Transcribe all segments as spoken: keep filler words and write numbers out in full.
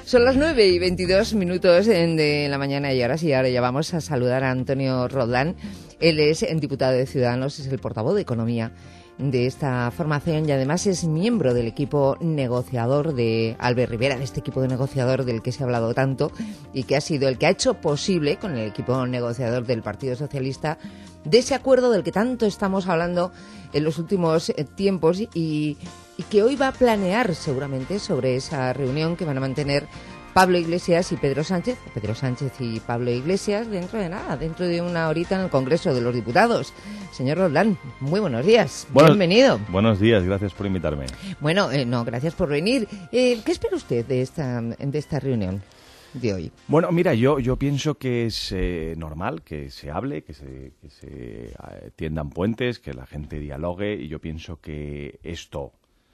Son las nueve y veintidós minutos de la mañana y ahora sí, ahora ya vamos a saludar a Antonio Roldán. Él es diputado de Ciudadanos, es el portavoz de Economía de esta formación y además es miembro del equipo negociador de Albert Rivera, de este equipo de negociador del que se ha hablado tanto y que ha sido el que ha hecho posible, con el equipo negociador del Partido Socialista, de ese acuerdo del que tanto estamos hablando en los últimos tiempos y, y que hoy va a planear seguramente sobre esa reunión que van a mantener Pablo Iglesias y Pedro Sánchez, Pedro Sánchez y Pablo Iglesias, dentro de nada, dentro de una horita en el Congreso de los Diputados. Señor Roldán, muy buenos días, buenos, bienvenido. Buenos días, gracias por invitarme. Bueno, eh, no, gracias por venir. Eh, ¿Qué espera usted de esta, de esta reunión de hoy? Bueno, mira, yo, yo pienso que es eh, normal que se hable, que se, que se eh, tiendan puentes, que la gente dialogue, y yo pienso que esto,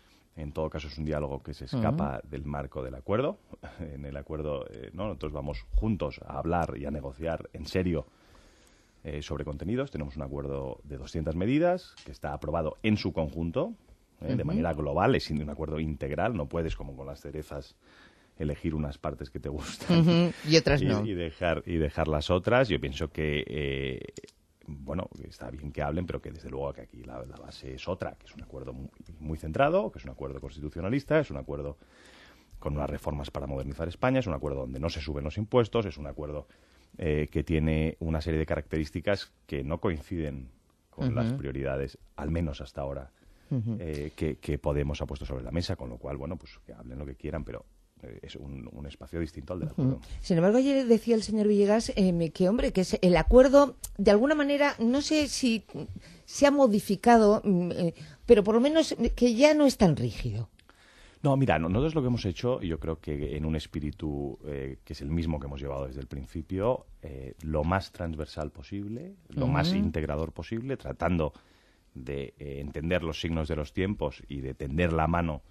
en todo caso, es un diálogo que se escapa uh-huh. del marco del acuerdo. En el acuerdo, eh, ¿no? Nosotros vamos juntos a hablar y a negociar en serio eh, sobre contenidos. Tenemos un acuerdo de doscientas medidas que está aprobado en su conjunto, eh, uh-huh. de manera global, es un acuerdo integral. No puedes, como con las cerezas, elegir unas partes que te gustan uh-huh. y otras y, no. Y dejar, y dejar las otras. Yo pienso que... Eh, bueno, está bien que hablen, pero que desde luego que aquí la, la base es otra, que es un acuerdo muy, muy centrado, que es un acuerdo constitucionalista, es un acuerdo con unas reformas para modernizar España, es un acuerdo donde no se suben los impuestos, es un acuerdo eh, que tiene una serie de características que no coinciden con uh-huh. las prioridades, al menos hasta ahora, uh-huh. eh, que, que Podemos ha puesto sobre la mesa, con lo cual, bueno, pues que hablen lo que quieran, pero es un, un espacio distinto al del acuerdo. Sin embargo, ayer decía el señor Villegas eh, que, hombre, que es el acuerdo, de alguna manera, no sé si se ha modificado, eh, pero por lo menos que ya no es tan rígido. No, mira, nosotros lo que hemos hecho, yo creo que en un espíritu eh, que es el mismo que hemos llevado desde el principio, eh, lo más transversal posible, lo uh-huh. más integrador posible, tratando de eh, entender los signos de los tiempos y de tender la mano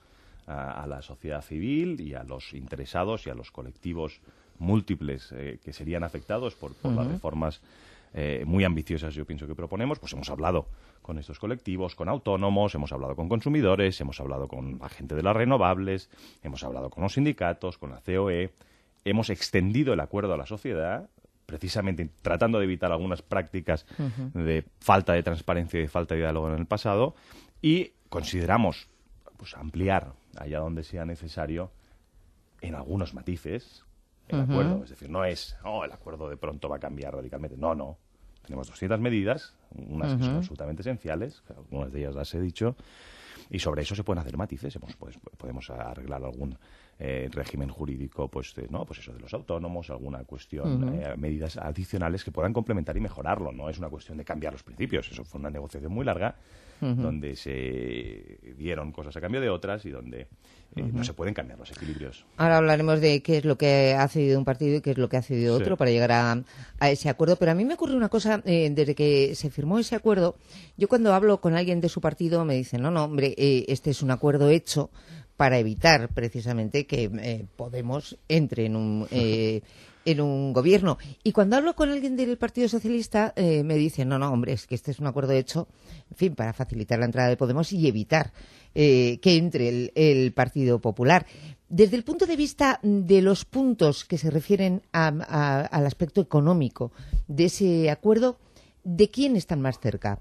a la sociedad civil y a los interesados y a los colectivos múltiples eh, que serían afectados por, por uh-huh. las reformas eh, muy ambiciosas, yo pienso, que proponemos. Pues hemos hablado con estos colectivos, con autónomos, hemos hablado con consumidores, hemos hablado con la gente de las renovables, hemos hablado con los sindicatos, con la C O E, hemos extendido el acuerdo a la sociedad, precisamente tratando de evitar algunas prácticas uh-huh. de falta de transparencia y de falta de diálogo en el pasado, y consideramos pues ampliar allá donde sea necesario en algunos matices el uh-huh. acuerdo. Es decir, no es, oh, el acuerdo de pronto va a cambiar radicalmente. No, no. Tenemos doscientas medidas, unas uh-huh. que son absolutamente esenciales, algunas de ellas las he dicho, y sobre eso se pueden hacer matices. Hemos, pues, podemos arreglar algún eh, régimen jurídico, pues, de, no, pues eso de los autónomos, alguna cuestión, uh-huh. eh, medidas adicionales que puedan complementar y mejorarlo. No es una cuestión de cambiar los principios. Eso fue una negociación muy larga, uh-huh. donde se dieron cosas a cambio de otras y donde eh, uh-huh. no se pueden cambiar los equilibrios. Ahora hablaremos de qué es lo que ha cedido un partido y qué es lo que ha cedido otro sí. para llegar a, a ese acuerdo. Pero a mí me ocurre una cosa, eh, desde que se firmó ese acuerdo, yo cuando hablo con alguien de su partido me dicen, no, no, hombre, eh, este es un acuerdo hecho para evitar precisamente que eh, Podemos entre en un... Eh, en un gobierno. Y cuando hablo con alguien del Partido Socialista, eh, me dicen, no, no, hombre, es que este es un acuerdo hecho, en fin, para facilitar la entrada de Podemos y evitar eh, que entre el, el Partido Popular. Desde el punto de vista de los puntos que se refieren a, a, al aspecto económico de ese acuerdo, ¿de quién están más cerca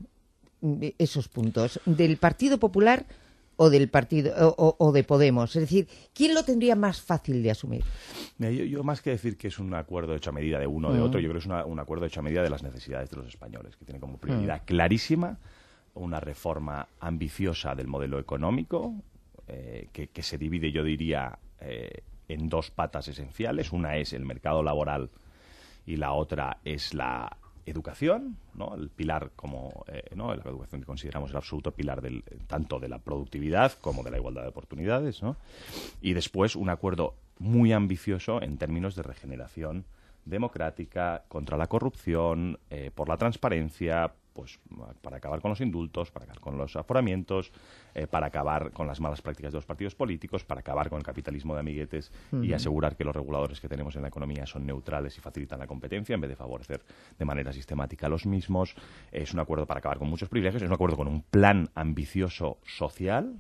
esos puntos? ¿Del Partido Popular o del partido o, o de Podemos? Es decir, ¿quién lo tendría más fácil de asumir? Mira, yo, yo más que decir que es un acuerdo hecho a medida de uno o de uh-huh. otro, yo creo que es una, un acuerdo hecho a medida de las necesidades de los españoles, que tiene como prioridad uh-huh. clarísima una reforma ambiciosa del modelo económico, eh, que, que se divide, yo diría, eh, en dos patas esenciales. Una es el mercado laboral y la otra es la educación, ¿no? El pilar como eh, ¿no? la educación que consideramos el absoluto pilar del, tanto de la productividad como de la igualdad de oportunidades, ¿no? Y después un acuerdo muy ambicioso en términos de regeneración democrática, contra la corrupción, eh, por la transparencia, pues para acabar con los indultos, para acabar con los aforamientos, eh, para acabar con las malas prácticas de los partidos políticos, para acabar con el capitalismo de amiguetes uh-huh. y asegurar que los reguladores que tenemos en la economía son neutrales y facilitan la competencia en vez de favorecer de manera sistemática a los mismos. Es un acuerdo para acabar con muchos privilegios, es un acuerdo con un plan ambicioso social,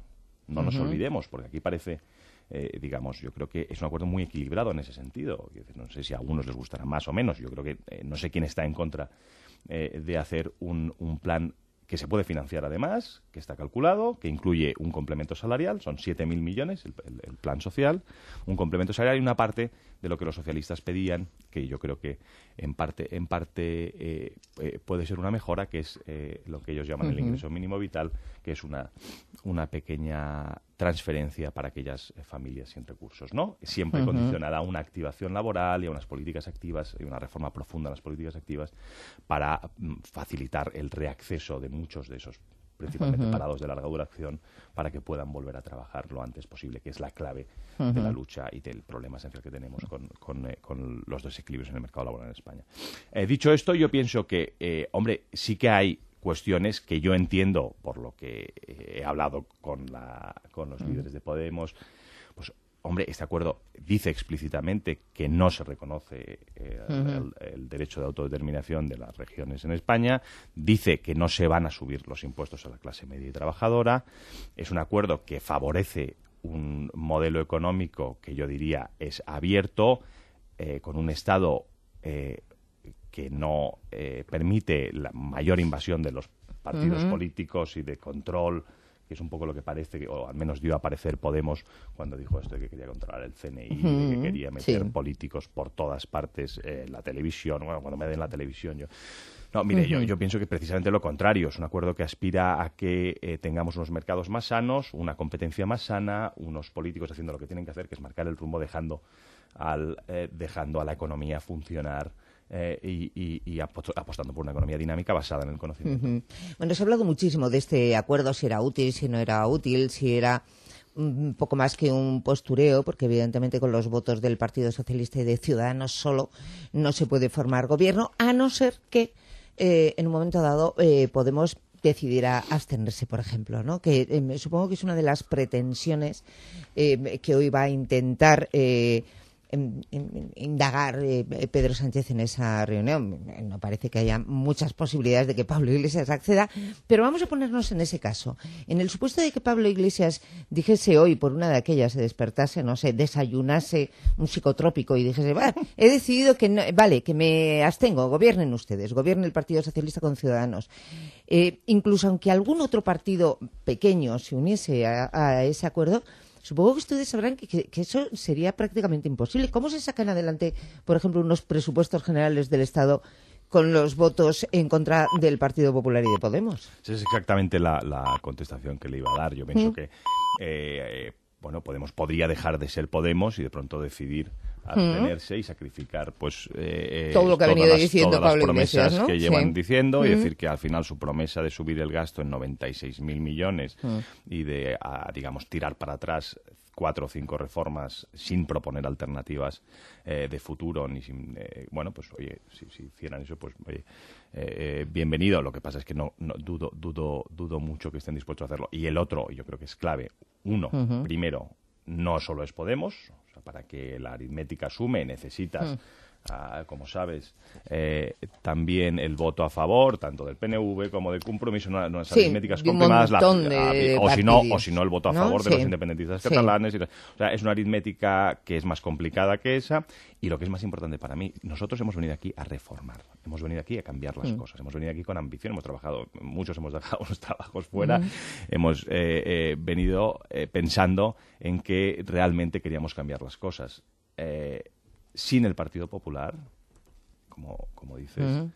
No nos uh-huh. olvidemos, porque aquí parece, eh, digamos, yo creo que es un acuerdo muy equilibrado en ese sentido. No sé si a algunos les gustará más o menos. Yo creo que eh, no sé quién está en contra eh, de hacer un, un plan que se puede financiar además, que está calculado, que incluye un complemento salarial, son siete mil millones el, el, el plan social, un complemento salarial y una parte de lo que los socialistas pedían, que yo creo que en parte en parte eh, eh, puede ser una mejora, que es eh, lo que ellos llaman uh-huh. el ingreso mínimo vital, que es una, una pequeña transferencia para aquellas eh, familias sin recursos, ¿no? Siempre uh-huh. condicionada a una activación laboral y a unas políticas activas y una reforma profunda en las políticas activas para mm, facilitar el reacceso de muchos de esos principalmente uh-huh. parados de larga duración, para que puedan volver a trabajar lo antes posible, que es la clave uh-huh. de la lucha y del problema esencial que tenemos con, con, eh, con los desequilibrios en el mercado laboral en España. Eh, dicho esto, yo pienso que, eh, hombre, sí que hay cuestiones que yo entiendo, por lo que eh, he hablado con, la, con los uh-huh. líderes de Podemos, pues hombre, este acuerdo dice explícitamente que no se reconoce eh, uh-huh. el, el derecho de autodeterminación de las regiones en España, dice que no se van a subir los impuestos a la clase media y trabajadora, es un acuerdo que favorece un modelo económico que yo diría es abierto, eh, con un Estado eh, que no eh, permite la mayor invasión de los partidos uh-huh. políticos y de control, que es un poco lo que parece, o al menos dio a parecer Podemos cuando dijo esto de que quería controlar el C N I, uh-huh. de que quería meter sí. políticos por todas partes, eh, la televisión, bueno, cuando me den la televisión yo... No, mire, uh-huh. yo, yo pienso que precisamente lo contrario, es un acuerdo que aspira a que eh, tengamos unos mercados más sanos, una competencia más sana, unos políticos haciendo lo que tienen que hacer, que es marcar el rumbo, dejando, al, eh, dejando a la economía funcionar, Eh, y, y, y apostando por una economía dinámica basada en el conocimiento. Uh-huh. Bueno, se ha hablado muchísimo de este acuerdo, si era útil, si no era útil, si era un poco más que un postureo, porque evidentemente con los votos del Partido Socialista y de Ciudadanos solo no se puede formar gobierno, a no ser que eh, en un momento dado eh, Podemos decidirá abstenerse, por ejemplo, ¿no? Que eh, supongo que es una de las pretensiones eh, que hoy va a intentar eh, En, en, indagar eh, Pedro Sánchez en esa reunión. No parece que haya muchas posibilidades de que Pablo Iglesias acceda, pero vamos a ponernos en ese caso. En el supuesto de que Pablo Iglesias dijese hoy, por una de aquellas, se despertase, no sé, desayunase un psicotrópico y dijese, bah, he decidido que, no, vale, que me abstengo, gobiernen ustedes, gobierne el Partido Socialista con Ciudadanos. Eh, incluso aunque algún otro partido pequeño se uniese a, a ese acuerdo, supongo que ustedes sabrán que, que, que eso sería prácticamente imposible. ¿Cómo se sacan adelante, por ejemplo, unos presupuestos generales del Estado con los votos en contra del Partido Popular y de Podemos? Esa es exactamente la, la contestación que le iba a dar. Yo pienso ¿Mm? que eh, bueno, Podemos podría dejar de ser Podemos y de pronto decidir abstenerse y sacrificar pues eh, todo lo que ha venido las, diciendo todas Pablo las promesas Iglesias, ¿no? que llevan sí. diciendo y uh-huh. decir que al final su promesa de subir el gasto en noventa y seis mil millones uh-huh. y de, a, digamos, tirar para atrás cuatro o cinco reformas sin proponer alternativas eh, de futuro ni sin eh, bueno pues oye si, si hicieran eso pues oye eh, eh, bienvenido. Lo que pasa es que no, no dudo dudo dudo mucho que estén dispuestos a hacerlo. Y el otro, yo creo que es clave, uno uh-huh. primero, no solo es Podemos, o sea, para que la aritmética sume necesitas, mm. uh, como sabes, eh, también el voto a favor, tanto del P N V como del Compromiso, unas, unas sí, aritméticas confirmadas, la, de o, si no, o si no el voto a ¿no? favor sí. de los independentistas catalanes. Sí. Y, o sea, es una aritmética que es más complicada que esa, y lo que es más importante para mí, nosotros hemos venido aquí a reformar, hemos venido aquí a cambiar las mm. cosas, hemos venido aquí con ambición, hemos trabajado, muchos hemos dejado los trabajos fuera, mm. hemos eh, eh, venido eh, pensando en que realmente queríamos cambiar las cosas. Eh, sin el Partido Popular, como, como dices, uh-huh.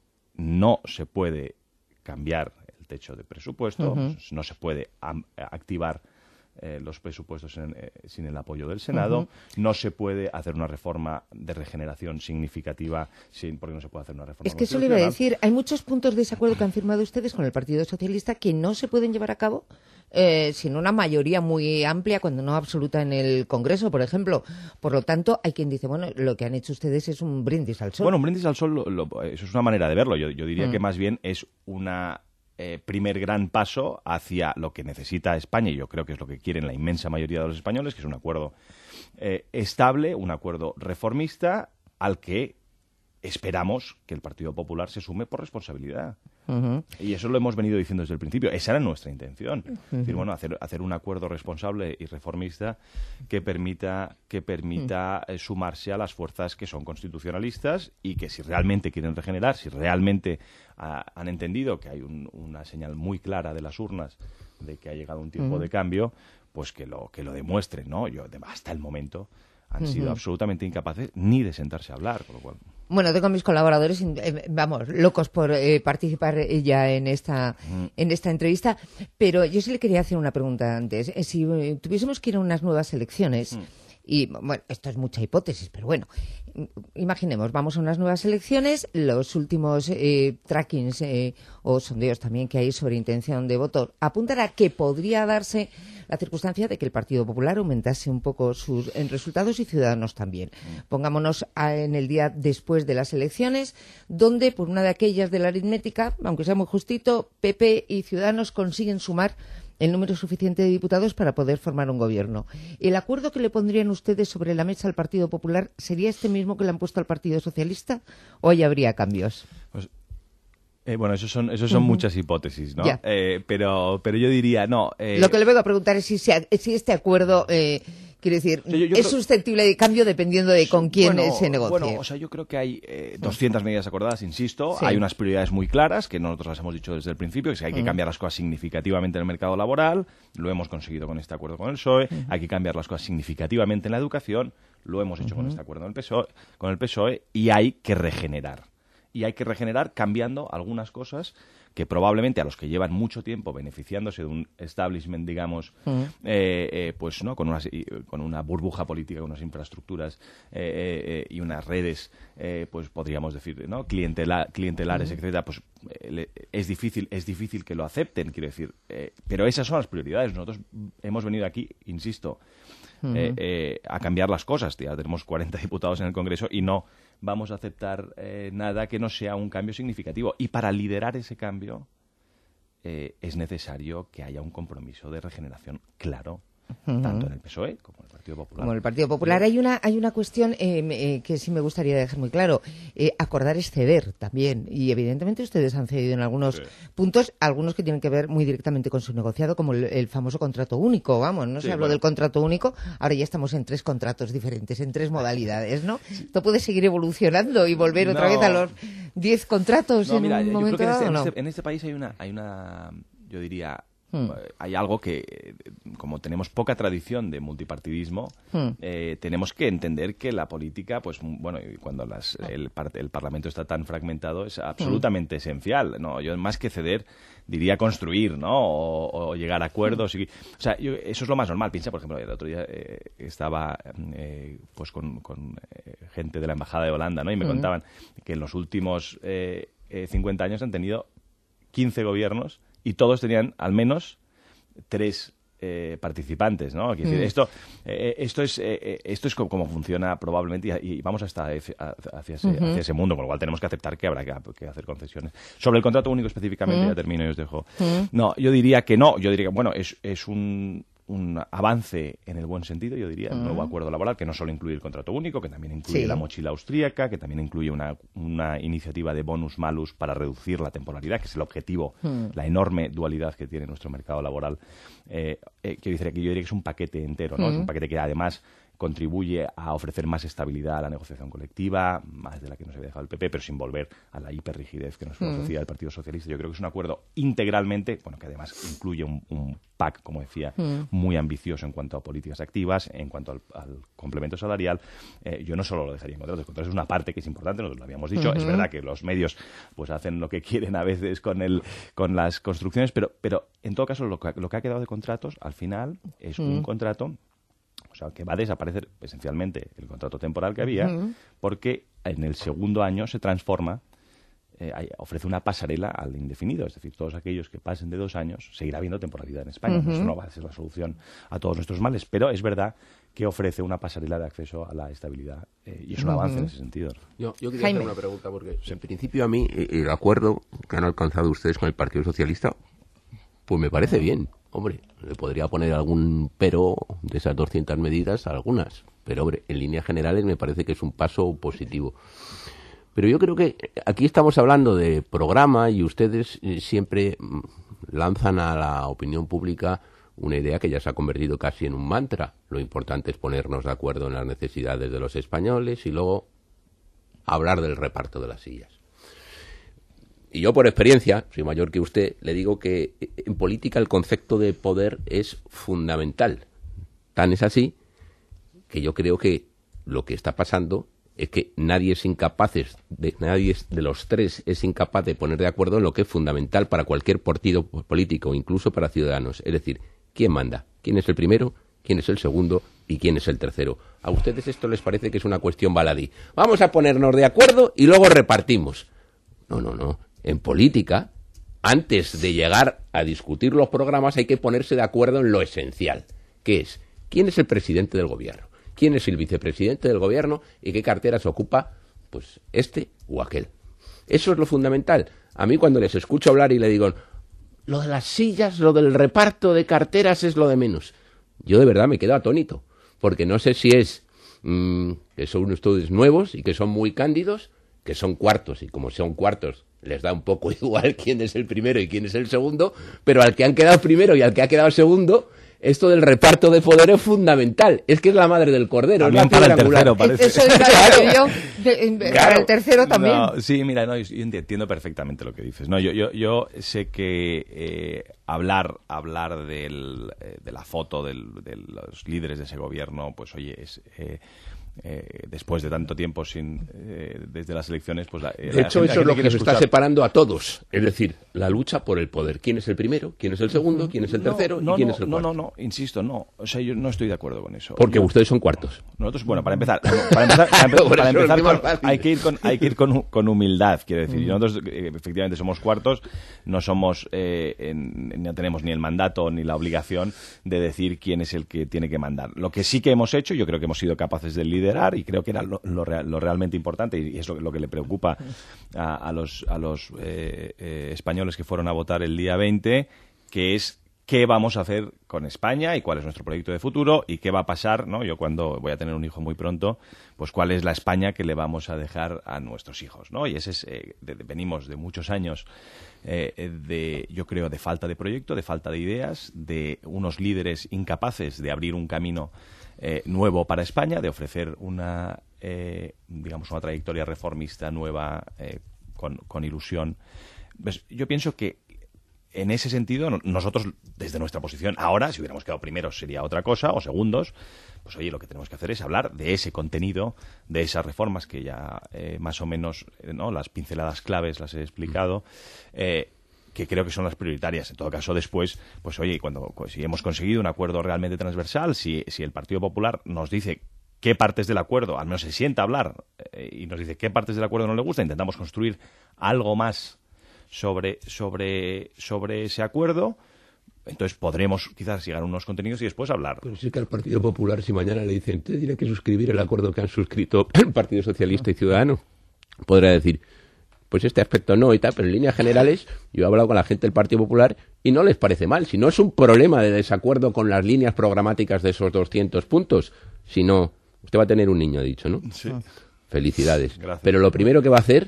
no se puede cambiar el techo de presupuesto, uh-huh. no se puede am- activar eh, los presupuestos en, eh, sin el apoyo del Senado, uh-huh. no se puede hacer una reforma de regeneración significativa sin, porque no se puede hacer una reforma Es que eso le iba a decir, hay muchos puntos de ese acuerdo que han firmado ustedes con el Partido Socialista que no se pueden llevar a cabo Eh, sin una mayoría muy amplia, cuando no absoluta, en el Congreso, por ejemplo. Por lo tanto, hay quien dice, bueno, lo que han hecho ustedes es un brindis al sol. Bueno, un brindis al sol, lo, lo, eso es una manera de verlo. Yo, yo diría mm. que más bien es una eh, primer gran paso hacia lo que necesita España, y yo creo que es lo que quieren la inmensa mayoría de los españoles, que es un acuerdo eh, estable, un acuerdo reformista, al que esperamos que el Partido Popular se sume por responsabilidad. Uh-huh. Y eso lo hemos venido diciendo desde el principio. Esa era nuestra intención. Uh-huh. Es decir, bueno, hacer, hacer un acuerdo responsable y reformista que permita, que permita uh-huh. eh, sumarse a las fuerzas que son constitucionalistas y que si realmente quieren regenerar, si realmente ha, han entendido que hay un, una señal muy clara de las urnas de que ha llegado un tiempo uh-huh. de cambio, pues que lo, que lo demuestren, ¿no? Yo, hasta el momento han sido uh-huh. absolutamente incapaces ni de sentarse a hablar, con lo cual... Bueno, tengo a mis colaboradores, eh, vamos, locos por eh, participar ya en esta uh-huh. en esta entrevista, pero yo sí le quería hacer una pregunta antes. Eh, si eh, tuviésemos que ir a unas nuevas elecciones, uh-huh. y bueno, esto es mucha hipótesis, pero bueno, imaginemos, vamos a unas nuevas elecciones, los últimos eh, trackings eh, o sondeos también que hay sobre intención de voto apuntan a que podría darse la circunstancia de que el Partido Popular aumentase un poco sus en resultados y Ciudadanos también. Pongámonos a, en el día después de las elecciones, donde por una de aquellas de la aritmética, aunque sea muy justito, P P y Ciudadanos consiguen sumar el número suficiente de diputados para poder formar un gobierno. ¿El acuerdo que le pondrían ustedes sobre la mesa al Partido Popular sería este mismo que le han puesto al Partido Socialista o ahí habría cambios? Pues, eh, bueno, eso son, eso son uh-huh. muchas hipótesis, ¿no? Eh, pero, pero yo diría, no... Eh... Lo que le vengo a preguntar es si, si este acuerdo... Eh, Quiero decir, yo, yo es creo... susceptible de cambio dependiendo de con quién bueno, se negocie. Bueno, o sea, yo creo que hay eh, doscientas medidas acordadas, insisto. Sí. Hay unas prioridades muy claras que nosotros las hemos dicho desde el principio, que es que hay que cambiar las cosas significativamente en el mercado laboral. Lo hemos conseguido con este acuerdo con el P S O E. Uh-huh. Hay que cambiar las cosas significativamente en la educación. Lo hemos hecho uh-huh. con este acuerdo con el P S O E, con el P S O E. Y hay que regenerar. Y hay que regenerar cambiando algunas cosas que probablemente a los que llevan mucho tiempo beneficiándose de un establishment, digamos, uh-huh. eh, eh, pues no con, unas, con una burbuja política, con unas infraestructuras eh, eh, y unas redes, eh, pues podríamos decir, ¿no? Clientela, clientelares, uh-huh. etcétera, pues eh, es difícil, es difícil que lo acepten, quiero decir. Eh, pero esas son las prioridades. Nosotros hemos venido aquí, insisto, uh-huh. eh, eh, a cambiar las cosas. Ya tenemos cuarenta diputados en el Congreso y no vamos a aceptar eh, nada que no sea un cambio significativo. Y para liderar ese cambio eh, es necesario que haya un compromiso de regeneración claro, uh-huh. tanto en el P S O E como en el Partido Popular. Como en el Partido Popular. Hay una, hay una cuestión eh, eh, que sí me gustaría dejar muy claro. Eh, acordar es ceder también. Y evidentemente ustedes han cedido en algunos sí. puntos, algunos que tienen que ver muy directamente con su negociado, como el, el famoso contrato único. Vamos, no sí, se habló bueno. del contrato único, ahora ya estamos en tres contratos diferentes, en tres modalidades, ¿no? Sí. Esto puede seguir evolucionando y volver otra no. vez a los diez contratos no, en mira, un momento creo que dado, en, este, ¿no? en, este, en este país hay una, hay una, yo diría... Hmm. Hay algo que, como tenemos poca tradición de multipartidismo, hmm. eh, tenemos que entender que la política, pues bueno, cuando las, el, el Parlamento está tan fragmentado, es absolutamente hmm. esencial, ¿no? Yo más que ceder diría construir, ¿no? O, o llegar a acuerdos. Hmm. Y, o sea, yo, eso es lo más normal. Piensa, por ejemplo, el otro día eh, estaba eh, pues con, con eh, gente de la Embajada de Holanda, ¿no? Y me hmm. contaban que en los últimos eh, eh, cincuenta años han tenido quince gobiernos y todos tenían al menos tres eh, participantes, ¿no? Quiero decir, mm. esto, eh, esto es eh, esto es como, como funciona probablemente y, y vamos hasta hacia ese, uh-huh. hacia ese mundo, con lo cual tenemos que aceptar que habrá que, que hacer concesiones. Sobre el contrato único específicamente, mm. ya termino y os dejo. Mm. No, yo diría que no, yo diría que, bueno, es, es un... un avance en el buen sentido, yo diría, el uh-huh. nuevo acuerdo laboral, que no solo incluye el contrato único, que también incluye sí. la mochila austríaca, que también incluye una, una iniciativa de bonus-malus para reducir la temporalidad, que es el objetivo, uh-huh. la enorme dualidad que tiene nuestro mercado laboral. Eh, eh, quiero decir que yo diría que es un paquete entero, ¿no? Uh-huh. Es un paquete que además contribuye a ofrecer más estabilidad a la negociación colectiva, más de la que nos había dejado el P P, pero sin volver a la hiperrigidez que nos mm. ofrecía el Partido Socialista. Yo creo que es un acuerdo integralmente, bueno, que además incluye un, un pack, como decía, mm. muy ambicioso en cuanto a políticas activas, en cuanto al, al complemento salarial. Eh, yo no solo lo dejaría en contratos, contratos es una parte que es importante, nosotros lo habíamos dicho. Mm-hmm. Es verdad que los medios pues hacen lo que quieren a veces con el con las construcciones, pero, pero en todo caso lo que, lo que ha quedado de contratos, al final, es mm. un contrato. O sea, que va a desaparecer esencialmente el contrato temporal que había, uh-huh. porque en el segundo año se transforma, eh, ofrece una pasarela al indefinido. Es decir, todos aquellos que pasen de dos años, seguirá habiendo temporalidad en España. Uh-huh. Eso no va a ser la solución a todos nuestros males, pero es verdad que ofrece una pasarela de acceso a la estabilidad eh, y es un uh-huh. avance en ese sentido. Yo, yo quería Jaime. hacer una pregunta, porque en principio a mí el acuerdo que han alcanzado ustedes con el Partido Socialista, pues me parece bien. Hombre, le podría poner algún pero de esas doscientas medidas, algunas. Pero, hombre, en líneas generales me parece que es un paso positivo. Pero yo creo que aquí estamos hablando de programa y ustedes siempre lanzan a la opinión pública una idea que ya se ha convertido casi en un mantra. Lo importante es ponernos de acuerdo en las necesidades de los españoles y luego hablar del reparto de las sillas. Y yo, por experiencia, soy mayor que usted, le digo que en política el concepto de poder es fundamental. Tan es así que yo creo que lo que está pasando es que nadie es incapaz, de, nadie de los tres es incapaz de poner de acuerdo en lo que es fundamental para cualquier partido político, incluso para Ciudadanos. Es decir, ¿quién manda? ¿Quién es el primero? ¿Quién es el segundo? ¿Y quién es el tercero? ¿A ustedes esto les parece que es una cuestión baladí? Vamos a ponernos de acuerdo y luego repartimos. No, no, no. En política, antes de llegar a discutir los programas, hay que ponerse de acuerdo en lo esencial, que es quién es el presidente del gobierno, quién es el vicepresidente del gobierno y qué carteras ocupa, pues, este o aquel. Eso es lo fundamental. A mí cuando les escucho hablar y le digo, lo de las sillas, lo del reparto de carteras es lo de menos. Yo de verdad me quedo atónito, porque no sé si es mmm, que son ustedes nuevos y que son muy cándidos, que son cuartos, y como son cuartos les da un poco igual quién es el primero y quién es el segundo, pero al que han quedado primero y al que ha quedado segundo, esto del reparto de poder es fundamental. Es que es la madre del cordero. También es la para el tercero, parece. Eso es claro. Yo, de, de, claro. Para el tercero también. No, sí, mira, no, yo entiendo perfectamente lo que dices. No, yo, yo, yo sé que eh, hablar, hablar del, eh, de la foto del, de los líderes de ese gobierno, pues oye, es... Eh, Eh, después de tanto tiempo sin eh, desde las elecciones, pues la, de la hecho gente, eso es lo que nos escuchar. Está separando a todos, es decir, la lucha por el poder. ¿Quién es el primero? ¿Quién es el segundo? ¿Quién es el tercero? No, no, ¿Y quién no, es el no, cuarto? no, no, insisto, no, o sea, yo no estoy de acuerdo con eso. Porque yo, ustedes son cuartos. Nosotros, bueno, para empezar, para empezar, para empezar, para empezar con, hay que ir con hay que ir con, con humildad, quiero decir. Mm. Nosotros eh, efectivamente somos cuartos, no somos eh, en, no tenemos ni el mandato ni la obligación de decir quién es el que tiene que mandar. Lo que sí que hemos hecho, yo creo que hemos sido capaces de liderar y creo que era Lo, lo, real, lo realmente importante y es lo, lo que le preocupa a, a los, a los eh, eh, españoles que fueron a votar el día veinte, que es qué vamos a hacer con España y cuál es nuestro proyecto de futuro y qué va a pasar, ¿no? Yo cuando voy a tener un hijo muy pronto, pues cuál es la España que le vamos a dejar a nuestros hijos, ¿no? Y ese es, eh, de, de, venimos de muchos años eh, de, yo creo, de falta de proyecto, de falta de ideas, de unos líderes incapaces de abrir un camino eh, nuevo para España, de ofrecer una Eh, digamos, una trayectoria reformista nueva eh, con, con ilusión. Pues yo pienso que en ese sentido nosotros, desde nuestra posición, ahora, si hubiéramos quedado primeros sería otra cosa, o segundos, pues oye, lo que tenemos que hacer es hablar de ese contenido, de esas reformas que ya eh, más o menos, eh, ¿no? Las pinceladas claves las he explicado, eh, que creo que son las prioritarias. En todo caso, después, pues oye, cuando pues, si hemos conseguido un acuerdo realmente transversal, si, si el Partido Popular nos dice qué partes del acuerdo, al menos se sienta a hablar eh, y nos dice qué partes del acuerdo no le gusta, intentamos construir algo más sobre, sobre, sobre ese acuerdo, entonces podremos quizás llegar a unos contenidos y después hablar. Pero sí que al Partido Popular, si mañana le dicen, usted tiene que suscribir el acuerdo que han suscrito el Partido Socialista y Ciudadanos, podrá decir, pues este aspecto no y tal, pero en líneas generales yo he hablado con la gente del Partido Popular y no les parece mal, si no es un problema de desacuerdo con las líneas programáticas de esos doscientos puntos, sino... Usted va a tener un niño, ha dicho, ¿no? Sí. Felicidades. Gracias. Pero lo primero que va a hacer,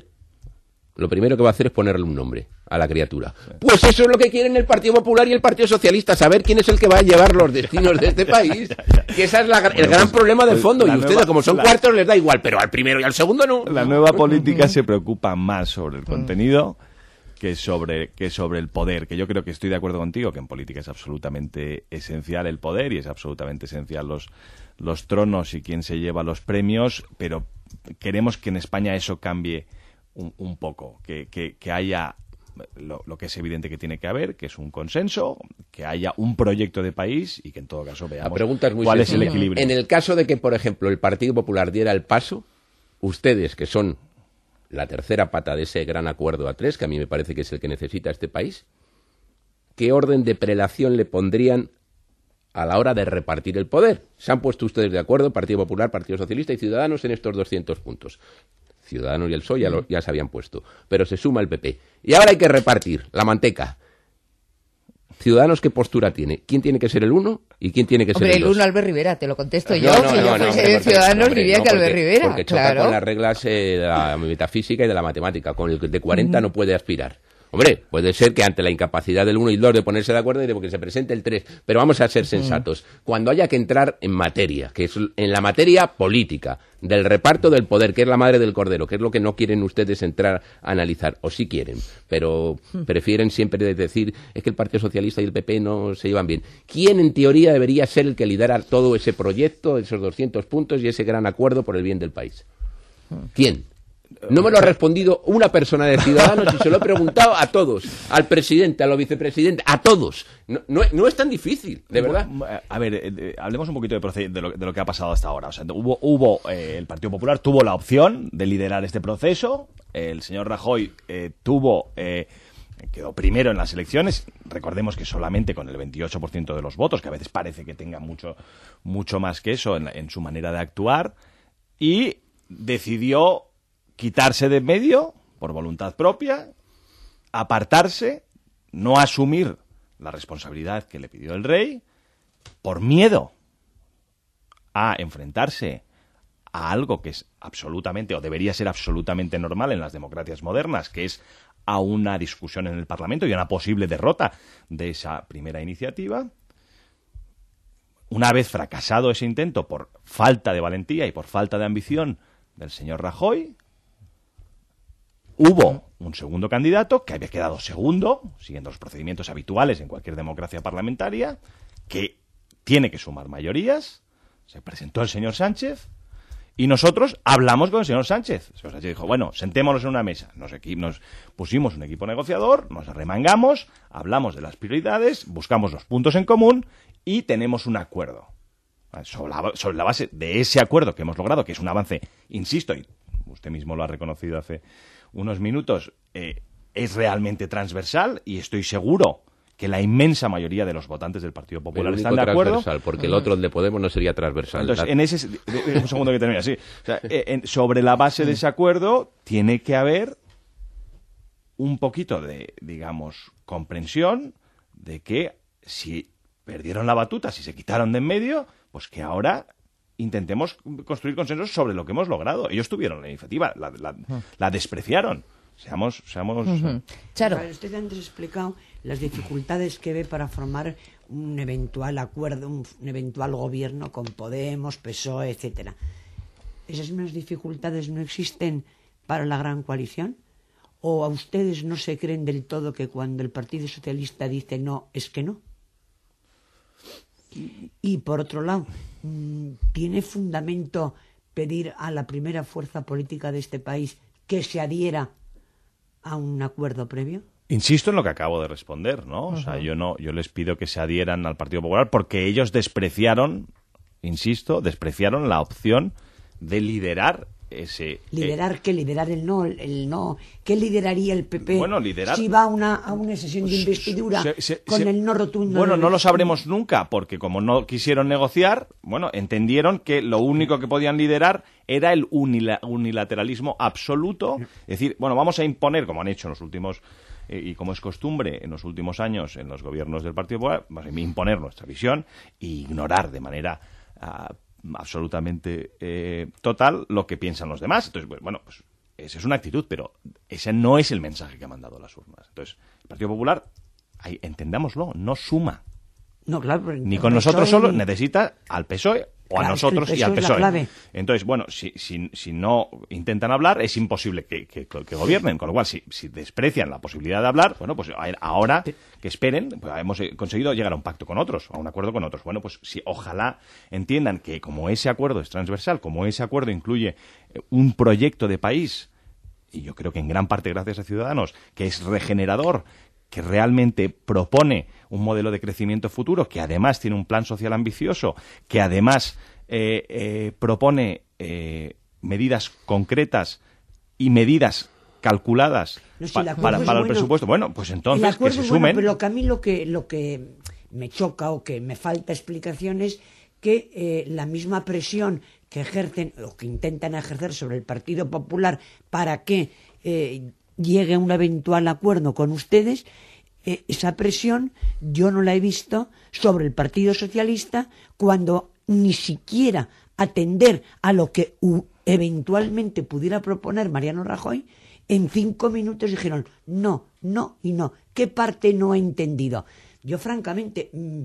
lo primero que va a hacer es ponerle un nombre a la criatura. Sí. Pues eso es lo que quieren el Partido Popular y el Partido Socialista, saber quién es el que va a llevar los destinos de este país. Que ese es la, bueno, el gran pues, problema de pues fondo. Y ustedes, nueva, como son la, cuartos, les da igual, pero al primero y al segundo no. La nueva política se preocupa más sobre el contenido que sobre, que sobre el poder, que yo creo que estoy de acuerdo contigo, que en política es absolutamente esencial el poder y es absolutamente esencial los, los tronos y quién se lleva los premios, pero queremos que en España eso cambie un, un poco, que, que, que haya lo, lo que es evidente que tiene que haber, que es un consenso, que haya un proyecto de país y que en todo caso veamos es muy cuál sencilla. Es el equilibrio. En el caso de que, por ejemplo, el Partido Popular diera el paso, ustedes, que son la tercera pata de ese gran acuerdo a tres, que a mí me parece que es el que necesita este país, ¿qué orden de prelación le pondrían a la hora de repartir el poder? Se han puesto ustedes de acuerdo, Partido Popular, Partido Socialista y Ciudadanos, en estos doscientos puntos. Ciudadanos y el P S O E ya, lo, ya se habían puesto, pero se suma el P P. Y ahora hay que repartir la manteca. ¿Ciudadanos qué postura tiene? ¿Quién tiene que ser el uno y quién tiene que hombre, ser el dos? el uno, Albert Rivera, te lo contesto No, yo. no, si no, yo no, fuese hombre, de porque- Ciudadanos, hombre, diría no, que Albert porque- Rivera. Porque choca claro. con las reglas eh, de la metafísica y de la matemática. Con el de cuarenta no puede aspirar. Hombre, puede ser que ante la incapacidad del uno y el dos de ponerse de acuerdo y de que se presente el tres, pero vamos a ser sensatos. Cuando haya que entrar en materia, que es en la materia política, del reparto del poder, que es la madre del cordero, que es lo que no quieren ustedes entrar a analizar, o sí quieren, pero prefieren siempre decir, es que el Partido Socialista y el P P no se llevan bien. ¿Quién en teoría debería ser el que lidera todo ese proyecto, esos doscientos puntos y ese gran acuerdo por el bien del país? ¿Quién? No me lo ha respondido una persona de Ciudadanos y se lo he preguntado a todos, al presidente, a los vicepresidentes, a todos. No, no, no es tan difícil, de verdad. A ver, eh, hablemos un poquito de, proced- de, lo, de lo que ha pasado hasta ahora. O sea, hubo, hubo eh, el Partido Popular tuvo la opción de liderar este proceso. El señor Rajoy eh, tuvo eh, quedó primero en las elecciones. Recordemos que solamente con el veintiocho por ciento de los votos, que a veces parece que tenga mucho, mucho más que eso en, en su manera de actuar, y decidió quitarse de en medio por voluntad propia, apartarse, no asumir la responsabilidad que le pidió el rey, por miedo a enfrentarse a algo que es absolutamente, o debería ser absolutamente normal en las democracias modernas, que es a una discusión en el Parlamento y a una posible derrota de esa primera iniciativa. Una vez fracasado ese intento por falta de valentía y por falta de ambición del señor Rajoy, hubo un segundo candidato que había quedado segundo, siguiendo los procedimientos habituales en cualquier democracia parlamentaria, que tiene que sumar mayorías. Se presentó el señor Sánchez y nosotros hablamos con el señor Sánchez. El señor Sánchez dijo, bueno, sentémonos en una mesa. Nos, equi- nos pusimos un equipo negociador, nos arremangamos, hablamos de las prioridades, buscamos los puntos en común y tenemos un acuerdo. Sobre la, sobre la base de ese acuerdo que hemos logrado, que es un avance, insisto, y usted mismo lo ha reconocido hace unos minutos, eh, es realmente transversal y estoy seguro que la inmensa mayoría de los votantes del Partido Popular El están único de acuerdo. Transversal, porque el otro, el de Podemos, no sería transversal. Entonces, en ese, un segundo que termine así. O sea, eh, en- sobre la base de ese acuerdo tiene que haber un poquito de, digamos, comprensión de que si perdieron la batuta, si se quitaron de en medio, pues que ahora intentemos construir consensos sobre lo que hemos logrado. Ellos tuvieron la iniciativa, la, la, la despreciaron. Seamos, seamos. Ujú. Charo. Claro, usted antes ha explicado las dificultades que ve para formar un eventual acuerdo, un, un eventual gobierno con Podemos, P S O E, etcétera. ¿Esas mismas dificultades no existen para la gran coalición? ¿O a ustedes no se creen del todo que cuando el Partido Socialista dice no, es que no? Y por otro lado, ¿tiene fundamento pedir a la primera fuerza política de este país que se adhiera a un acuerdo previo? Insisto en lo que acabo de responder, ¿no? O sea, yo no, yo les pido que se adhieran al Partido Popular porque ellos despreciaron, insisto, despreciaron la opción de liderar ese. ¿Liderar eh, qué? ¿Liderar el no? El no. ¿Qué lideraría el P P Bueno, liderar- si va a una, a una sesión de investidura se- se- con se- el no rotundo? Bueno, del- no lo sabremos nunca, porque como no quisieron negociar, bueno, entendieron que lo único que podían liderar era el unila- unilateralismo absoluto. Es decir, bueno, vamos a imponer, como han hecho en los últimos, eh, y como es costumbre en los últimos años en los gobiernos del Partido Popular, vamos a imponer nuestra visión e ignorar de manera ah, absolutamente eh, total lo que piensan los demás. Entonces, pues, bueno, pues esa es una actitud, pero ese no es el mensaje que han mandado las urnas. Entonces, el Partido Popular, ahí, entendámoslo, no suma. No, claro, pero Ni con el nosotros P S O E solo, ni- necesita al P S O E o a Claro, es que el nosotros y al P P S O S O E es E. la clave. Entonces, bueno, si, si, si no intentan hablar, es imposible que, que, que gobiernen. Con lo cual, si, si desprecian la posibilidad de hablar, bueno, pues a- ahora que esperen, pues hemos eh, conseguido llegar a un pacto con otros, a un acuerdo con otros. Bueno, pues si ojalá entiendan que como ese acuerdo es transversal, como ese acuerdo incluye eh, un proyecto de país, y yo creo que en gran parte gracias a Ciudadanos, que es regenerador, que realmente propone un modelo de crecimiento futuro, que además tiene un plan social ambicioso, que además eh, eh, propone eh, medidas concretas y medidas calculadas No, si pa- el acuerdo para, es para el bueno. presupuesto. Bueno, pues El entonces que acuerdo se es bueno, sumen. pero lo que a mí lo que, lo que me choca o que me falta explicación es que eh, la misma presión que ejercen o que intentan ejercer sobre el Partido Popular para que eh, llegue a un eventual acuerdo con ustedes, eh, esa presión yo no la he visto sobre el Partido Socialista cuando ni siquiera atender a lo que u, eventualmente pudiera proponer Mariano Rajoy, en cinco minutos dijeron no, no y no. ¿Qué parte no he entendido? Yo, francamente, mmm,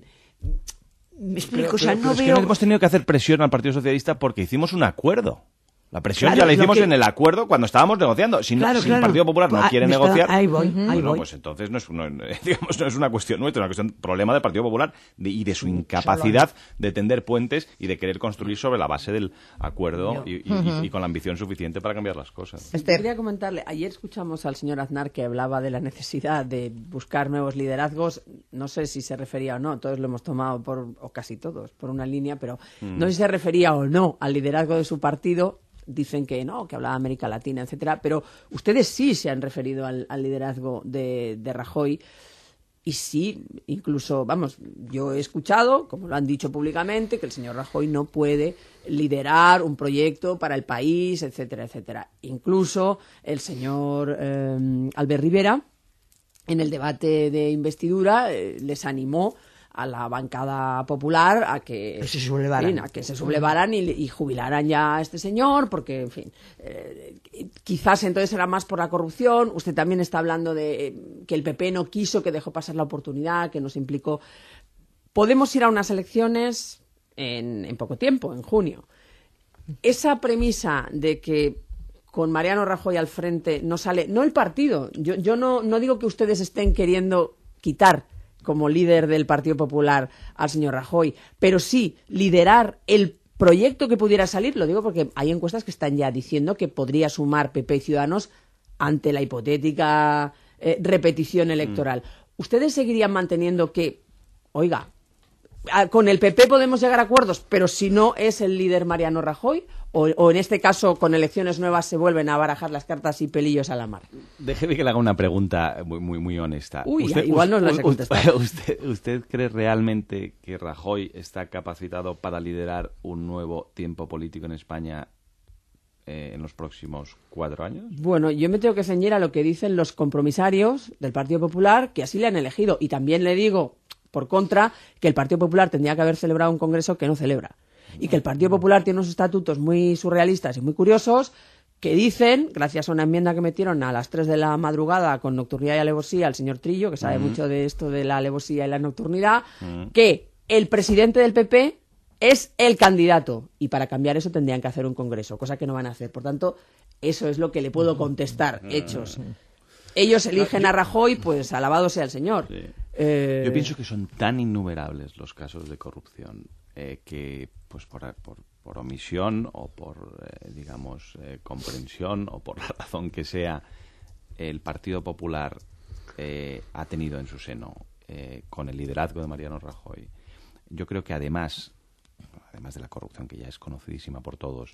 me explico, pero, o sea, pero, no pero veo... Es que no hemos tenido que hacer presión al Partido Socialista porque hicimos un acuerdo. La presión Claro, ya la hicimos que... en el acuerdo cuando estábamos negociando. Si, no, claro, si claro. el Partido Popular no ah, quiere está... negociar, ahí voy, bueno, ahí voy. pues entonces no es, no, digamos, no es una cuestión nuestra, es una cuestión problema del Partido Popular de, y de su incapacidad Solo... de tender puentes y de querer construir sobre la base del acuerdo y, y, uh-huh. y, y con la ambición suficiente para cambiar las cosas. Esther. Quería comentarle, ayer escuchamos al señor Aznar que hablaba de la necesidad de buscar nuevos liderazgos. No sé si se refería o no, todos lo hemos tomado, por, o casi todos, por una línea, pero mm. no sé si se refería o no al liderazgo de su partido. Dicen que no, que hablaba de América Latina, etcétera, pero ustedes sí se han referido al, al liderazgo de, de Rajoy y sí, incluso, vamos, yo he escuchado, como lo han dicho públicamente, que el señor Rajoy no puede liderar un proyecto para el país, etcétera, etcétera. Incluso el señor eh, Albert Rivera, en el debate de investidura, eh, les animó a la bancada popular a que, que se sublevaran, fin, a que se sublevaran y, y jubilaran ya a este señor, porque, en fin, eh, quizás entonces era más por la corrupción. Usted también está hablando de eh, que el P P no quiso, que dejó pasar la oportunidad, que nos implicó. Podemos ir a unas elecciones en, en poco tiempo, en junio. Esa premisa de que con Mariano Rajoy al frente no sale, no el partido, yo, yo no, no digo que ustedes estén queriendo quitar como líder del Partido Popular al señor Rajoy, pero sí liderar el proyecto que pudiera salir. Lo digo porque hay encuestas que están ya diciendo que podría sumar P P y Ciudadanos ante la hipotética eh, repetición electoral. Mm. ¿Ustedes seguirían manteniendo que, oiga, a, con el P P podemos llegar a acuerdos, pero si no es el líder Mariano Rajoy? O, o en este caso, con elecciones nuevas, se vuelven a barajar las cartas y pelillos a la mar. Déjeme que le haga una pregunta muy muy, muy honesta. Uy, usted, igual no nos la contestar. Usted, ¿Usted cree realmente que Rajoy está capacitado para liderar un nuevo tiempo político en España eh, en los próximos cuatro años? Bueno, yo me tengo que ceñir a lo que dicen los compromisarios del Partido Popular, que así le han elegido. Y también le digo, por contra, que el Partido Popular tendría que haber celebrado un congreso que no celebra. Y que el Partido Popular tiene unos estatutos muy surrealistas y muy curiosos que dicen, gracias a una enmienda que metieron a las tres de la madrugada con nocturnidad y alevosía al señor Trillo, que sabe uh-huh. mucho de esto de la alevosía y la nocturnidad, uh-huh. que el presidente del P P es el candidato. Y para cambiar eso tendrían que hacer un congreso, cosa que no van a hacer. Por tanto, eso es lo que le puedo contestar, hechos. Ellos eligen a Rajoy, pues alabado sea el señor. Sí. Eh... Yo pienso que son tan innumerables los casos de corrupción eh, que, pues por, por, por omisión o por, eh, digamos, eh, comprensión o por la razón que sea, el Partido Popular eh, ha tenido en su seno, eh, con el liderazgo de Mariano Rajoy. Yo creo que además, además de la corrupción que ya es conocidísima por todos,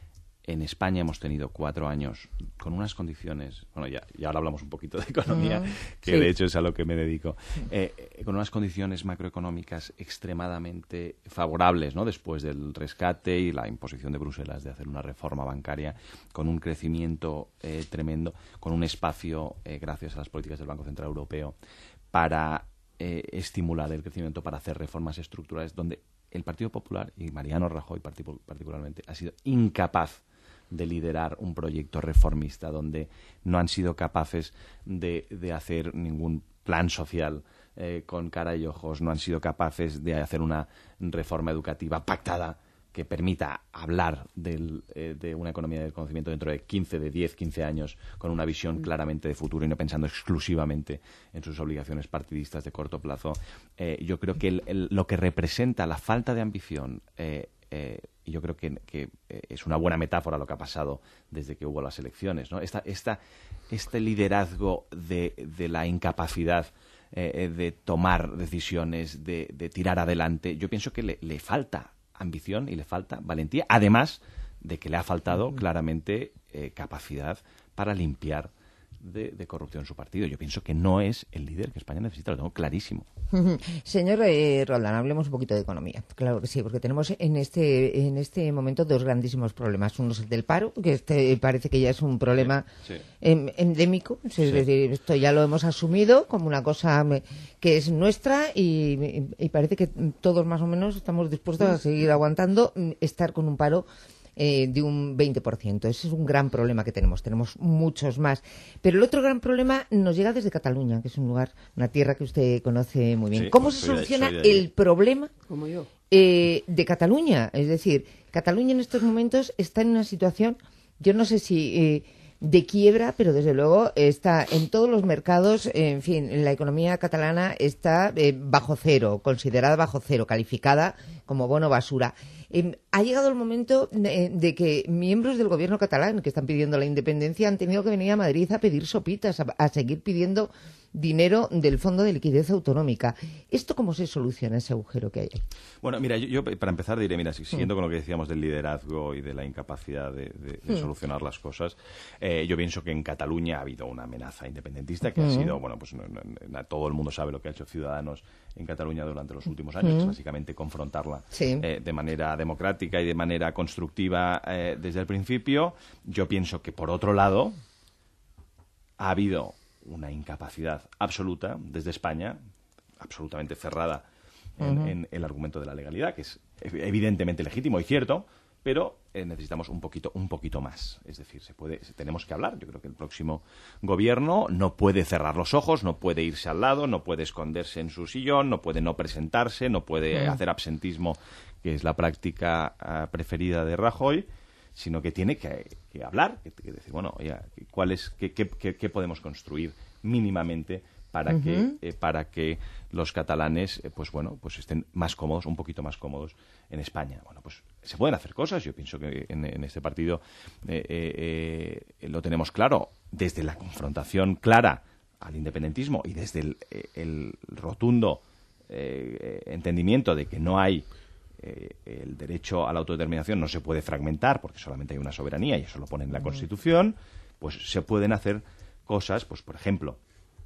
en España hemos tenido cuatro años con unas condiciones, bueno, ya, ya ahora hablamos un poquito de economía, mm, que sí. de hecho es a lo que me dedico, eh, eh, con unas condiciones macroeconómicas extremadamente favorables, ¿no? Después del rescate y la imposición de Bruselas de hacer una reforma bancaria, con un crecimiento eh, tremendo, con un espacio, eh, gracias a las políticas del Banco Central Europeo, para eh, estimular el crecimiento, para hacer reformas estructurales, donde el Partido Popular, y Mariano Rajoy particularmente, ha sido incapaz de liderar un proyecto reformista, donde no han sido capaces de, de hacer ningún plan social eh, con cara y ojos, no han sido capaces de hacer una reforma educativa pactada que permita hablar del, eh, de una economía del conocimiento dentro de quince, de diez, quince años, con una visión claramente de futuro y no pensando exclusivamente en sus obligaciones partidistas de corto plazo. Eh, yo creo que el, el, lo que representa la falta de ambición, eh, eh, y yo creo que, que eh, es una buena metáfora lo que ha pasado desde que hubo las elecciones, ¿no? Esta, esta, este liderazgo de, de la incapacidad eh, de tomar decisiones, de, de tirar adelante, yo pienso que le, le falta ambición y le falta valentía, además de que le ha faltado claramente eh, capacidad para limpiar de, de corrupción en su partido. Yo pienso que no es el líder que España necesita, lo tengo clarísimo. Señor eh, Roldán, hablemos un poquito de economía. Claro que sí, porque tenemos en este en este momento dos grandísimos problemas. Uno es el del paro, que este parece que ya es un problema sí, sí. Em, endémico. Es Sí. decir, esto ya lo hemos asumido como una cosa me, que es nuestra y, y parece que todos más o menos estamos dispuestos a seguir aguantando mm, estar con un paro Eh, de un veinte por ciento. Ese es un gran problema que tenemos. Tenemos muchos más. Pero el otro gran problema nos llega desde Cataluña, que es un lugar, una tierra que usted conoce muy bien. Sí, ¿Cómo pues se soy de- soluciona soy de allí. el problema Como yo. eh, de Cataluña? Es decir, Cataluña en estos momentos está en una situación, yo no sé si eh, de quiebra, pero desde luego está en todos los mercados, eh, en fin, la economía catalana está eh, bajo cero, considerada bajo cero, calificada como bono basura. Eh, ha llegado el momento de, de que miembros del gobierno catalán que están pidiendo la independencia han tenido que venir a Madrid a pedir sopitas, a, a seguir pidiendo dinero del Fondo de Liquidez Autonómica. ¿Esto cómo se soluciona, ese agujero que hay ahí? Bueno, mira, yo, yo para empezar diré, mira, siguiendo mm. con lo que decíamos del liderazgo y de la incapacidad de, de, de mm. solucionar las cosas, eh, yo pienso que en Cataluña ha habido una amenaza independentista que mm. ha sido, bueno, pues no, no, no, todo el mundo sabe lo que ha hecho Ciudadanos en Cataluña durante los últimos años, mm. que es básicamente confrontarla sí. eh, de manera democrática y de manera constructiva eh, desde el principio. Yo pienso que, por otro lado, ha habido una incapacidad absoluta desde España, absolutamente cerrada en, uh-huh. en el argumento de la legalidad, que es evidentemente legítimo y cierto, pero eh, necesitamos un poquito, un poquito más. Es decir, se puede, tenemos que hablar. Yo creo que el próximo gobierno no puede cerrar los ojos, no puede irse al lado, no puede esconderse en su sillón, no puede no presentarse, no puede uh-huh. hacer absentismo, que es la práctica uh, preferida de Rajoy, sino que tiene que, que hablar, que, que decir, bueno, oye, ¿cuál es, qué, qué, qué, qué podemos construir mínimamente para uh-huh. que eh, para que los catalanes, eh, pues bueno, pues estén más cómodos, un poquito más cómodos en España? Bueno, pues se pueden hacer cosas. Yo pienso que en, en este partido eh, eh, eh, lo tenemos claro, desde la confrontación clara al independentismo y desde el, el rotundo eh, entendimiento de que no hay Eh, el derecho a la autodeterminación no se puede fragmentar porque solamente hay una soberanía y eso lo pone en la Constitución. Pues se pueden hacer cosas, pues por ejemplo,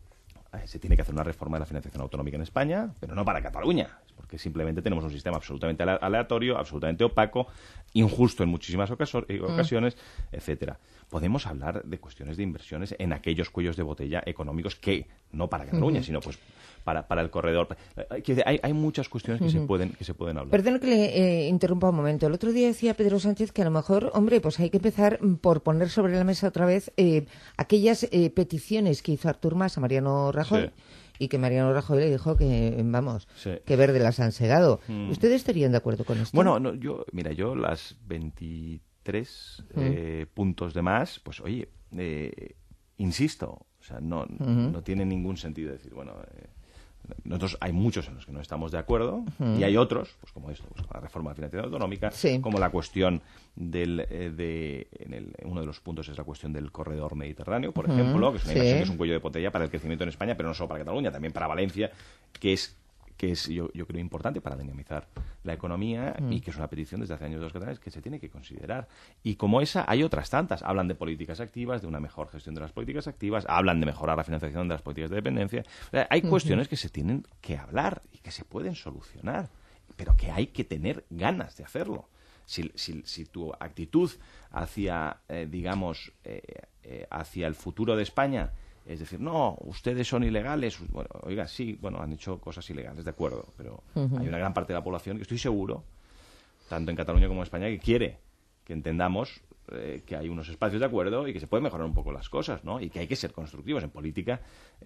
eh, se tiene que hacer una reforma de la financiación autonómica en España, pero no para Cataluña, porque simplemente tenemos un sistema absolutamente aleatorio, absolutamente opaco, injusto en muchísimas ocaso- ocasiones, mm. etcétera. Podemos hablar de cuestiones de inversiones en aquellos cuellos de botella económicos que, no para Cataluña, mm. sino pues para, para el corredor. Hay, hay muchas cuestiones que, mm. se pueden, que se pueden hablar. Perdón que le eh, interrumpa un momento. El otro día decía Pedro Sánchez que a lo mejor, hombre, pues hay que empezar por poner sobre la mesa otra vez eh, aquellas eh, peticiones que hizo Artur Mas a Mariano Rajoy. Sí. Y que Mariano Rajoy le dijo que, vamos, sí. que verde las han segado. Mm. ¿Ustedes estarían de acuerdo con esto? Bueno, no, yo, mira, yo las veintitrés mm. eh, puntos de más, pues oye, eh, insisto, o sea, no, mm-hmm. no tiene ningún sentido decir, bueno, eh, nosotros hay muchos en los que no estamos de acuerdo mm. y hay otros, pues como esto, pues, la reforma de la financiación autonómica, sí. como la cuestión del, eh, de, en el, uno de los puntos es la cuestión del corredor mediterráneo, por mm. ejemplo, que es una sí. inversión que es un cuello de botella para el crecimiento en España, pero no solo para Cataluña, también para Valencia, que es que es yo, yo creo importante para dinamizar la economía mm. y que es una petición desde hace años de los catalanes que se tiene que considerar. Y como esa hay otras tantas. Hablan de políticas activas, de una mejor gestión de las políticas activas, hablan de mejorar la financiación de las políticas de dependencia. O sea, hay mm-hmm. cuestiones que se tienen que hablar y que se pueden solucionar, pero que hay que tener ganas de hacerlo. Si, si, si tu actitud hacia, eh, digamos, eh, eh, hacia el futuro de España es decir, no, ustedes son ilegales. Bueno, oiga, sí, bueno, han hecho cosas ilegales, de acuerdo, pero uh-huh. hay una gran parte de la población que estoy seguro, tanto en Cataluña como en España, que quiere que entendamos eh, que hay unos espacios de acuerdo y que se pueden mejorar un poco las cosas, ¿no? Y que hay que ser constructivos. En política,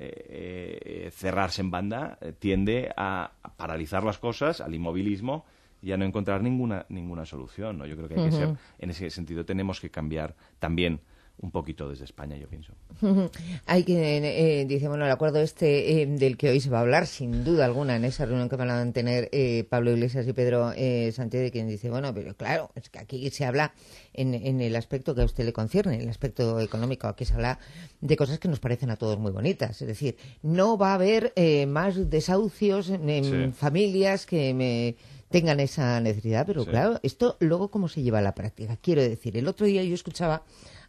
eh, eh, cerrarse en banda eh, tiende a, a paralizar las cosas, al inmovilismo y a no encontrar ninguna ninguna solución, ¿no? Yo creo que hay uh-huh. que ser, en ese sentido, tenemos que cambiar también un poquito desde España, yo pienso. Hay quien eh, dice, bueno, el acuerdo este eh, del que hoy se va a hablar, sin duda alguna, en esa reunión que van a tener eh, Pablo Iglesias y Pedro eh, Sánchez, de quien dice, bueno, pero claro, es que aquí se habla en, en el aspecto que a usted le concierne, el aspecto económico, aquí se habla de cosas que nos parecen a todos muy bonitas. Es decir, no va a haber eh, más desahucios en sí. familias que me tengan esa necesidad, pero sí. claro, esto luego cómo se lleva a la práctica. Quiero decir, el otro día yo escuchaba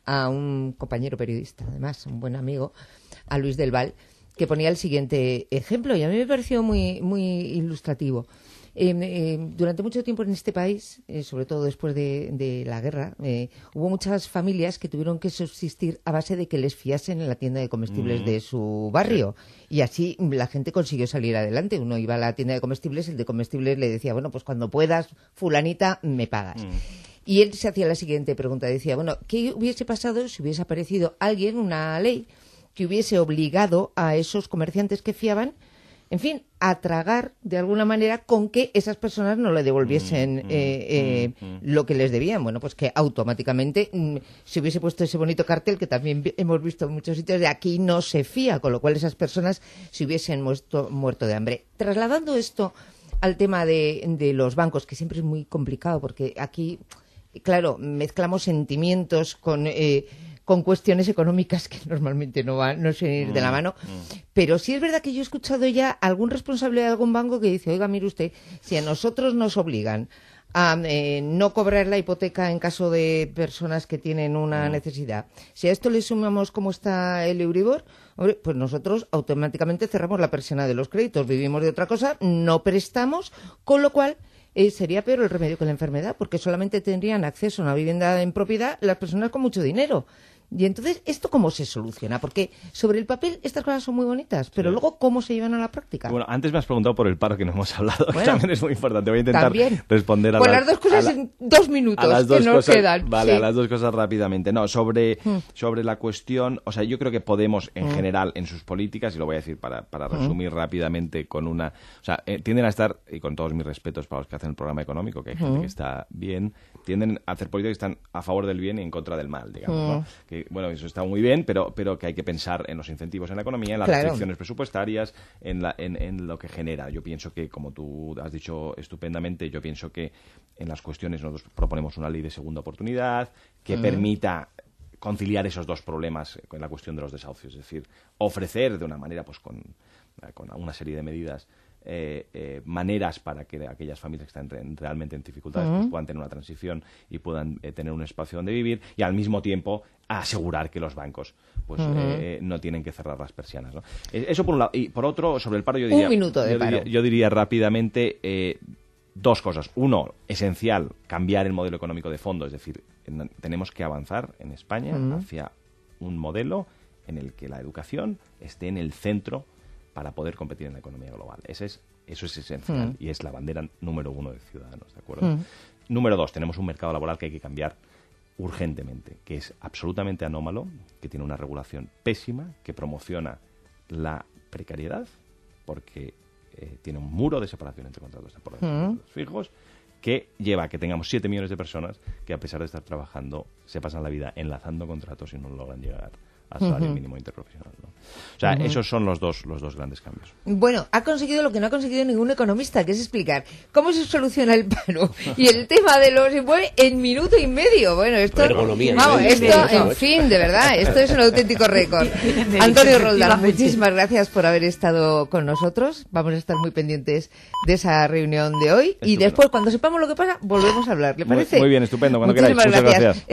a un compañero periodista, además, un buen amigo, a Luis del Val, que ponía el siguiente ejemplo, y a mí me pareció muy, muy ilustrativo. Eh, eh, durante mucho tiempo en este país, eh, sobre todo después de, de la guerra, eh, hubo muchas familias que tuvieron que subsistir a base de que les fiasen en la tienda de comestibles mm. de su barrio. Sí. Y así la gente consiguió salir adelante. Uno iba a la tienda de comestibles, el de comestibles le decía, bueno, pues cuando puedas, fulanita, me pagas. Mm. Y él se hacía la siguiente pregunta, decía, bueno, ¿qué hubiese pasado si hubiese aparecido alguien, una ley, que hubiese obligado a esos comerciantes que fiaban, en fin, a tragar de alguna manera con que esas personas no le devolviesen mm, eh, eh, mm, mm. lo que les debían? Bueno, pues que automáticamente mm, se hubiese puesto ese bonito cartel que también hemos visto en muchos sitios de aquí no se fía, con lo cual esas personas se hubiesen muerto, muerto de hambre. Trasladando esto al tema de, de los bancos, que siempre es muy complicado porque aquí, claro, mezclamos sentimientos con... Eh, con cuestiones económicas que normalmente no van, no suelen ir mm, de la mano. Mm. Pero sí es verdad que yo he escuchado ya a algún responsable de algún banco que dice, oiga, mire usted, si a nosotros nos obligan a eh, no cobrar la hipoteca en caso de personas que tienen una mm. necesidad, si a esto le sumamos cómo está el Euribor, hombre, pues nosotros automáticamente cerramos la persiana de los créditos, vivimos de otra cosa, no prestamos, con lo cual... Eh, sería peor el remedio que la enfermedad, porque solamente tendrían acceso a una vivienda en propiedad las personas con mucho dinero. Y entonces, ¿esto cómo se soluciona? Porque sobre el papel estas cosas son muy bonitas, pero sí. luego, ¿cómo se llevan a la práctica? Bueno, antes me has preguntado por el paro, que no hemos hablado, bueno, que también es muy importante. Voy a intentar también. responder a, pues la, las dos cosas la, en dos minutos, a las dos que nos cosas, quedan. Vale, sí. a las dos cosas rápidamente. No, sobre, hmm. sobre la cuestión, o sea, yo creo que Podemos, en hmm. general, en sus políticas, y lo voy a decir para, para resumir hmm. rápidamente con una... O sea, eh, tienden a estar, y con todos mis respetos para los que hacen el programa económico, que hay gente hmm. que está bien, tienden a hacer políticas que están a favor del bien y en contra del mal, digamos, hmm. ¿no? Que, bueno, eso está muy bien, pero, pero que hay que pensar en los incentivos en la economía, en las claro. restricciones presupuestarias, en, la, en, en lo que genera. Yo pienso que, como tú has dicho estupendamente, yo pienso que en las cuestiones nosotros proponemos una ley de segunda oportunidad que mm. permita conciliar esos dos problemas con la cuestión de los desahucios, es decir, ofrecer de una manera, pues con, con una serie de medidas, Eh, eh, maneras para que aquellas familias que están re realmente en dificultades uh-huh. pues puedan tener una transición y puedan eh, tener un espacio donde vivir, y al mismo tiempo asegurar que los bancos pues uh-huh. eh, no tienen que cerrar las persianas, ¿no? Eh, eso por un lado. Y por otro, sobre el paro, yo diría, un minuto de yo paro. diría, yo diría rápidamente eh, dos cosas. Uno, esencial, cambiar el modelo económico de fondo, es decir, en, tenemos que avanzar en España uh-huh. hacia un modelo en el que la educación esté en el centro para poder competir en la economía global. Ese es, eso es esencial mm. y es la bandera número uno de Ciudadanos, ¿de acuerdo? Mm. Número dos, tenemos un mercado laboral que hay que cambiar urgentemente, que es absolutamente anómalo, que tiene una regulación pésima, que promociona la precariedad, porque eh, tiene un muro de separación entre contratos temporales y contratos fijos, que lleva a que tengamos siete millones de personas que, a pesar de estar trabajando, se pasan la vida enlazando contratos y no logran llegar al salario uh-huh. mínimo interprofesional, ¿no? O sea, uh-huh. esos son los dos, los dos grandes cambios. Bueno, ha conseguido lo que no ha conseguido ningún economista, que es explicar cómo se soluciona el paro y el tema de los impuestos en minuto y medio. Bueno, esto, economía, vamos, esto, en fin, de verdad, esto es un auténtico récord. Antonio Roldán, muchísimas gracias por haber estado con nosotros. Vamos a estar muy pendientes de esa reunión de hoy. Estupendo. Y después, cuando sepamos lo que pasa, volvemos a hablar. ¿Le parece? Muy, muy bien, estupendo. Cuando muchísimas queráis. Muchas gracias. gracias.